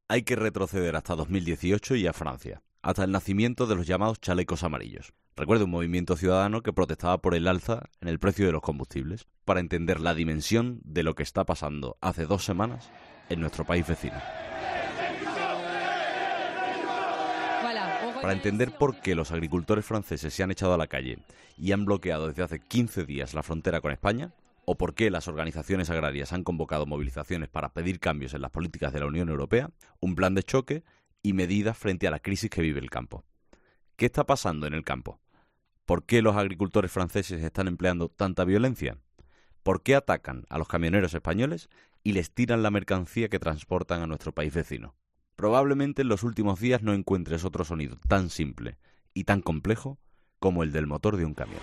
Hay que retroceder hasta 2018 y a Francia, hasta el nacimiento de los llamados chalecos amarillos. Recuerda un movimiento ciudadano que protestaba por el alza en el precio de los combustibles, para entender la dimensión de lo que está pasando hace 2 semanas en nuestro país vecino. Para entender por qué los agricultores franceses se han echado a la calle y han bloqueado desde hace 15 días la frontera con España, o por qué las organizaciones agrarias han convocado movilizaciones para pedir cambios en las políticas de la Unión Europea, un plan de choque y medidas frente a la crisis que vive el campo. ¿Qué está pasando en el campo? ¿Por qué los agricultores franceses están empleando tanta violencia? ¿Por qué atacan a los camioneros españoles y les tiran la mercancía que transportan a nuestro país vecino? Probablemente en los últimos días no encuentres otro sonido tan simple y tan complejo como el del motor de un camión.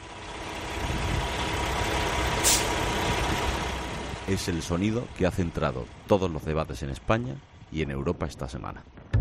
Es el sonido que ha centrado todos los debates en España y en Europa esta semana.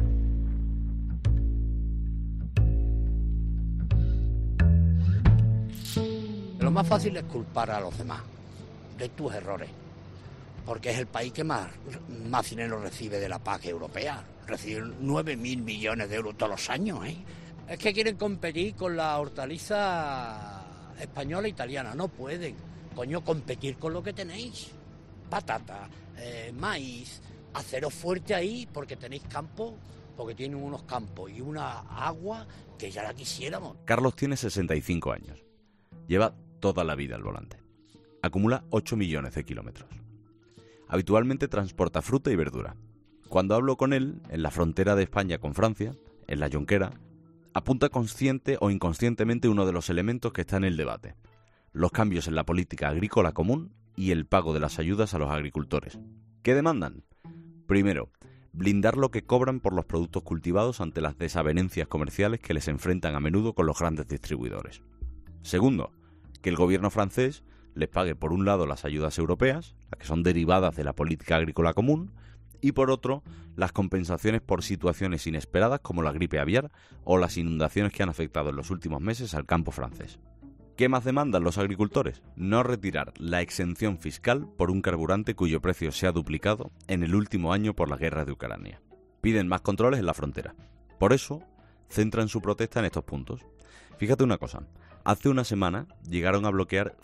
Lo más fácil es culpar a los demás de tus errores, porque es el país que más dinero recibe de la PAC europea. Reciben 9.000 millones de euros todos los años, ¿eh? Es que quieren competir con la hortaliza española e italiana. No pueden, coño, competir con lo que tenéis. Patata, maíz, haceros fuerte ahí porque tenéis campo, porque tienen unos campos y una agua que ya la quisiéramos. Carlos tiene 65 años. Lleva toda la vida al volante. Acumula 8 millones de kilómetros. Habitualmente transporta fruta y verdura. Cuando hablo con él, en la frontera de España con Francia, en la Jonquera, apunta consciente o inconscientemente uno de los elementos que está en el debate: los cambios en la política agrícola común y el pago de las ayudas a los agricultores. ¿Qué demandan? Primero, blindar lo que cobran por los productos cultivados ante las desavenencias comerciales que les enfrentan a menudo con los grandes distribuidores. Segundo, que el gobierno francés les pague por un lado las ayudas europeas, las que son derivadas de la política agrícola común, y por otro, las compensaciones por situaciones inesperadas como la gripe aviar o las inundaciones que han afectado en los últimos meses al campo francés. ¿Qué más demandan los agricultores? No retirar la exención fiscal por un carburante cuyo precio se ha duplicado en el último año por la guerra de Ucrania. Piden más controles en la frontera. Por eso, centran su protesta en estos puntos. Fíjate una cosa, hace una semana llegaron a bloquear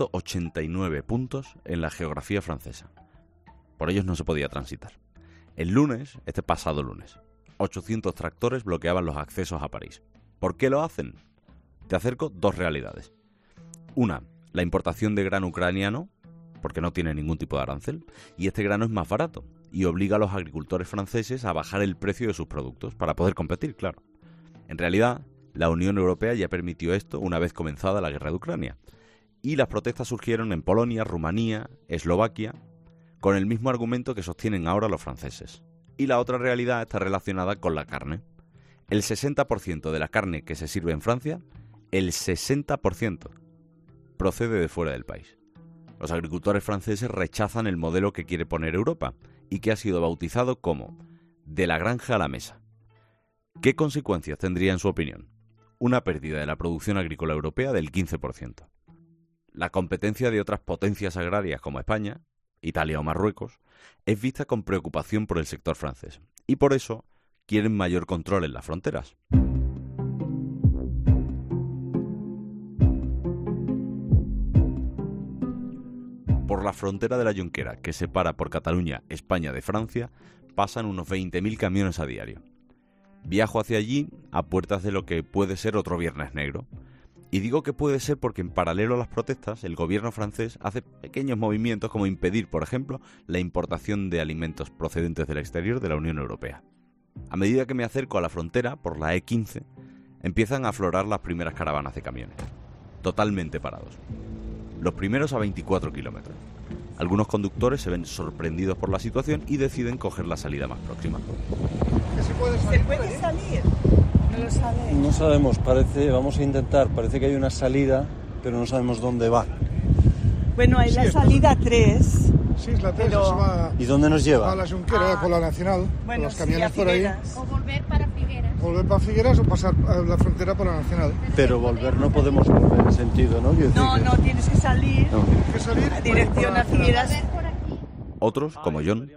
189 puntos en la geografía francesa. Por ellos no se podía transitar. El lunes, este pasado lunes, 800 tractores bloqueaban los accesos a París. ¿Por qué lo hacen? Te acerco 2 realidades. Una, la importación de grano ucraniano, porque no tiene ningún tipo de arancel, y este grano es más barato, y obliga a los agricultores franceses a bajar el precio de sus productos, para poder competir, claro. En realidad, la Unión Europea ya permitió esto una vez comenzada la guerra de Ucrania, y las protestas surgieron en Polonia, Rumanía, Eslovaquia, con el mismo argumento que sostienen ahora los franceses. Y la otra realidad está relacionada con la carne. El 60% de la carne que se sirve en Francia, el 60%, procede de fuera del país. Los agricultores franceses rechazan el modelo que quiere poner Europa y que ha sido bautizado como de la granja a la mesa. ¿Qué consecuencias tendría en su opinión? Una pérdida de la producción agrícola europea del 15%. La competencia de otras potencias agrarias como España, Italia o Marruecos, es vista con preocupación por el sector francés y por eso quieren mayor control en las fronteras. Por la frontera de la Jonquera, que separa por Cataluña España de Francia, pasan unos 20.000 camiones a diario. Viajo hacia allí a puertas de lo que puede ser otro Viernes Negro. Y digo que puede ser porque en paralelo a las protestas, el gobierno francés hace pequeños movimientos como impedir, por ejemplo, la importación de alimentos procedentes del exterior de la Unión Europea. A medida que me acerco a la frontera, por la E15, empiezan a aflorar las primeras caravanas de camiones, totalmente parados. Los primeros a 24 kilómetros. Algunos conductores se ven sorprendidos por la situación y deciden coger la salida más próxima. ¿Se puede salir? No lo sabéis. No sabemos, vamos a intentar, parece que hay una salida, pero no sabemos dónde va. Bueno, hay la salida 3. Sí, es la 3, pero... se va... ¿Y dónde nos lleva? A la Junquera, por la Nacional, bueno, con los camiones por ahí. O volver para Figueras. Volver para Figueras o pasar a la frontera por la Nacional. Pero volver no podemos volver en sentido, ¿no? No, tienes que salir. No. Tienes que salir a dirección a Figueras. Otros, como John,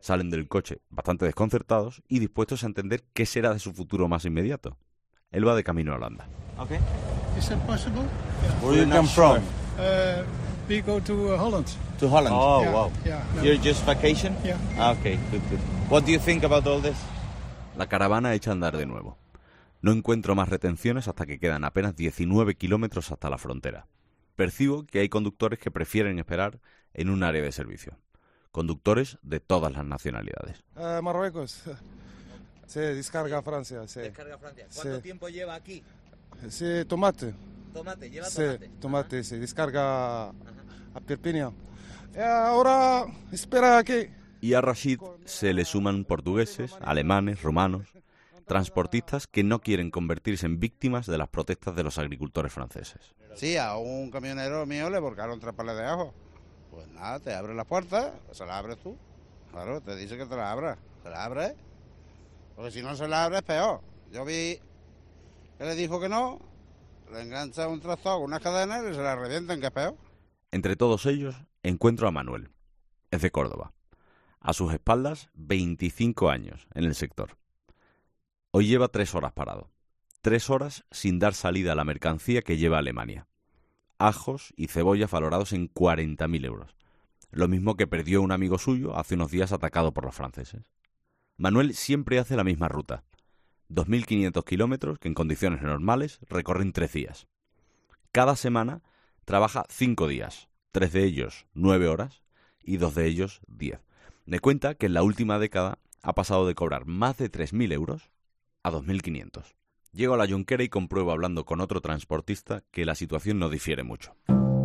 Salen del coche bastante desconcertados y dispuestos a entender qué será de su futuro más inmediato. Él va de camino a Holanda. Okay. Is that possible? Where you come from? We go to Holland. To Holland. Oh, Yeah, wow. Yeah. No. You're just vacation? Yeah. Okay, good. What do you think about all this? La caravana echa a andar de nuevo. No encuentro más retenciones hasta que quedan apenas 19 kilómetros hasta la frontera. Percibo que hay conductores que prefieren esperar en un área de servicio. Conductores de todas las nacionalidades. Marruecos. Sí, descarga a Francia. Sí. Descarga Francia. ¿Cuánto tiempo lleva aquí? Sí, tomate. Tomate, lleva Sí, tomate, sí. Descarga a Perpiñán. Ahora espera aquí. Y a Rashid se le suman portugueses, alemanes, romanos, transportistas que no quieren convertirse en víctimas de las protestas de los agricultores franceses. Sí, a un camionero mío le volcaron 3 palas de ajo. Pues nada, te abre la puerta, se la abres tú. Claro, te dice que te la abras. Se la abres. Porque si no se la abres, peor. Yo vi que le dijo que no, le engancha un tractor con unas cadenas y se la revientan, que es peor. Entre todos ellos encuentro a Manuel. Es de Córdoba. A sus espaldas, 25 años en el sector. Hoy lleva 3 horas parado. 3 horas sin dar salida a la mercancía que lleva a Alemania. Ajos y cebollas valorados en 40.000 euros. Lo mismo que perdió un amigo suyo hace unos días atacado por los franceses. Manuel siempre hace la misma ruta. 2.500 kilómetros que en condiciones normales recorren 3 días. Cada semana trabaja 5 días. 3 de ellos 9 horas y 2 de ellos 10. Me cuenta que en la última década ha pasado de cobrar más de 3.000 euros a 2.500. Llego a la Jonquera y compruebo hablando con otro transportista que la situación no difiere mucho.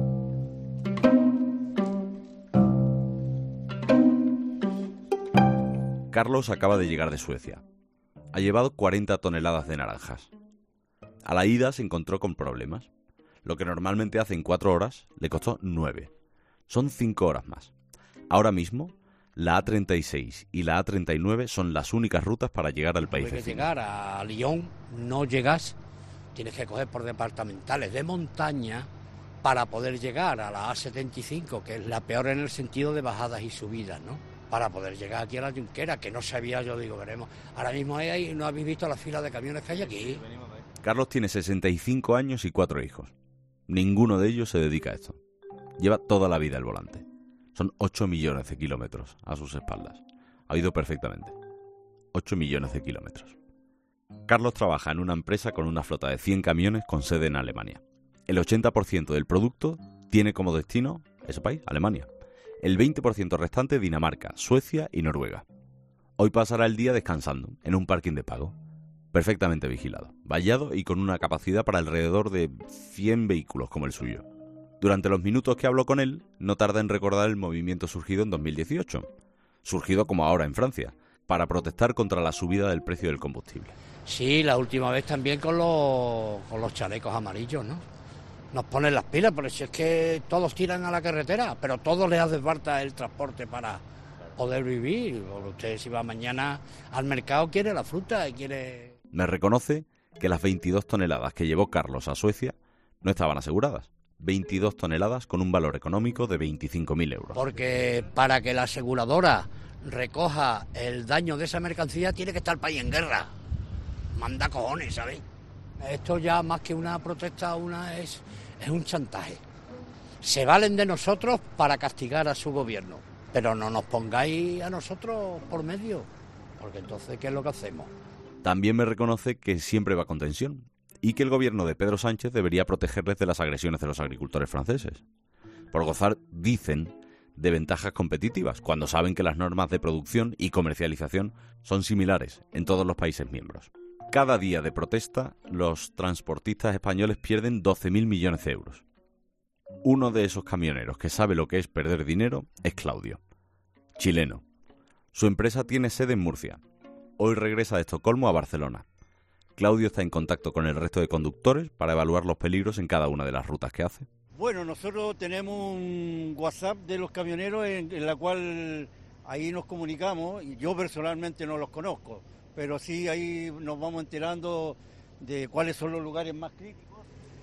Carlos acaba de llegar de Suecia. Ha llevado 40 toneladas de naranjas. A la ida se encontró con problemas. Lo que normalmente hace en 4 horas le costó 9. Son 5 horas más. Ahora mismo, la A36 y la A39 son las únicas rutas para llegar al país Hay que vecino. llegar a Lyon, no llegas, tienes que coger por departamentales de montaña para poder llegar a la A75, que es la peor en el sentido de bajadas y subidas, ¿no? Para poder llegar aquí a la Junquera, que no sabía, yo digo, veremos. Ahora mismo ahí no habéis visto la fila de camiones que hay aquí. Carlos tiene 65 años y 4 hijos. Ninguno de ellos se dedica a esto. Lleva toda la vida al volante. Son 8 millones de kilómetros a sus espaldas. Ha oído perfectamente. 8 millones de kilómetros. Carlos trabaja en una empresa con una flota de 100 camiones con sede en Alemania. El 80% del producto tiene como destino ese país, Alemania. El 20% restante Dinamarca, Suecia y Noruega. Hoy pasará el día descansando en un parking de pago. Perfectamente vigilado, vallado y con una capacidad para alrededor de 100 vehículos como el suyo. Durante los minutos que hablo con él, no tarda en recordar el movimiento surgido en 2018, surgido como ahora en Francia, para protestar contra la subida del precio del combustible. Sí, la última vez también con los chalecos amarillos, ¿no? Nos ponen las pilas, porque si es que todos tiran a la carretera, pero todos les hace falta el transporte para poder vivir. Usted si va mañana al mercado quiere la fruta y quiere... Me reconoce que las 22 toneladas que llevó Carlos a Suecia no estaban aseguradas. 22 toneladas con un valor económico de 25.000 euros. Porque para que la aseguradora recoja el daño de esa mercancía tiene que estar el país en guerra. Manda cojones, ¿sabéis? Esto ya más que una protesta, es un chantaje. Se valen de nosotros para castigar a su gobierno, pero no nos pongáis a nosotros por medio, porque entonces, ¿qué es lo que hacemos? También me reconoce que siempre va con tensión y que el gobierno de Pedro Sánchez debería protegerles de las agresiones de los agricultores franceses, por gozar, dicen, de ventajas competitivas, cuando saben que las normas de producción y comercialización son similares en todos los países miembros. Cada día de protesta, los transportistas españoles pierden 12.000 millones de euros. Uno de esos camioneros que sabe lo que es perder dinero es Claudio, chileno. Su empresa tiene sede en Murcia. Hoy regresa de Estocolmo a Barcelona. Claudio está en contacto con el resto de conductores para evaluar los peligros en cada una de las rutas que hace. Bueno, nosotros tenemos un WhatsApp de los camioneros en la cual ahí nos comunicamos. Yo personalmente no los conozco, pero sí ahí nos vamos enterando de cuáles son los lugares más críticos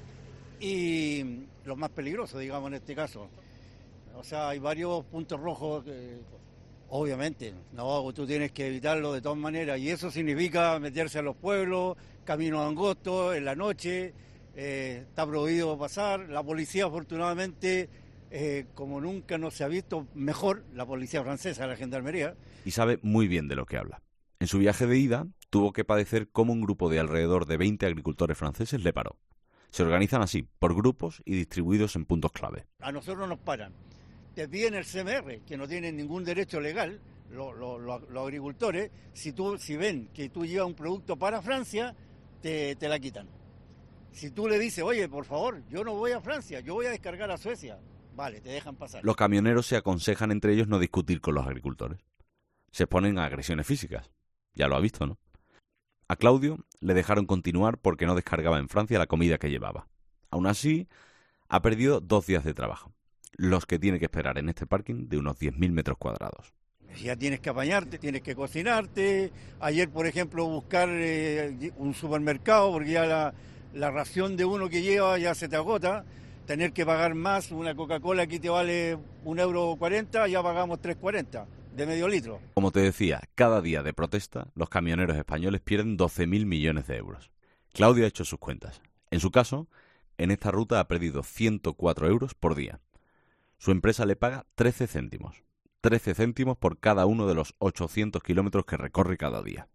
y los más peligrosos, digamos, en este caso. O sea, hay varios puntos rojos Obviamente, no, tú tienes que evitarlo de todas maneras, y eso significa meterse a los pueblos, caminos angostos, en la noche, está prohibido pasar. La policía, afortunadamente, como nunca no se ha visto mejor, la policía francesa, la gendarmería. Y sabe muy bien de lo que habla. En su viaje de ida, tuvo que padecer cómo un grupo de alrededor de 20 agricultores franceses le paró. Se organizan así, por grupos y distribuidos en puntos clave. A nosotros nos paran. Te piden el CMR, que no tienen ningún derecho legal, los agricultores. Si ven que tú llevas un producto para Francia, te la quitan. Si tú le dices, oye, por favor, yo no voy a Francia, yo voy a descargar a Suecia, vale, te dejan pasar. Los camioneros se aconsejan entre ellos no discutir con los agricultores. Se exponen a agresiones físicas. Ya lo ha visto, ¿no? A Claudio le dejaron continuar porque no descargaba en Francia la comida que llevaba. Aún así, ha perdido 2 días de trabajo, los que tiene que esperar en este parking de unos 10.000 metros cuadrados. Ya tienes que apañarte, tienes que cocinarte. Ayer, por ejemplo, buscar un supermercado, porque ya la ración de uno que lleva ya se te agota. Tener que pagar más, una Coca-Cola aquí te vale 1,40 €, ya pagamos 3,40 de medio litro. Como te decía, cada día de protesta, los camioneros españoles pierden 12.000 millones de euros. Claudio ha hecho sus cuentas. En su caso, en esta ruta ha perdido 104 euros por día. Su empresa le paga 13 céntimos. 13 céntimos por cada uno de los 800 kilómetros que recorre cada día.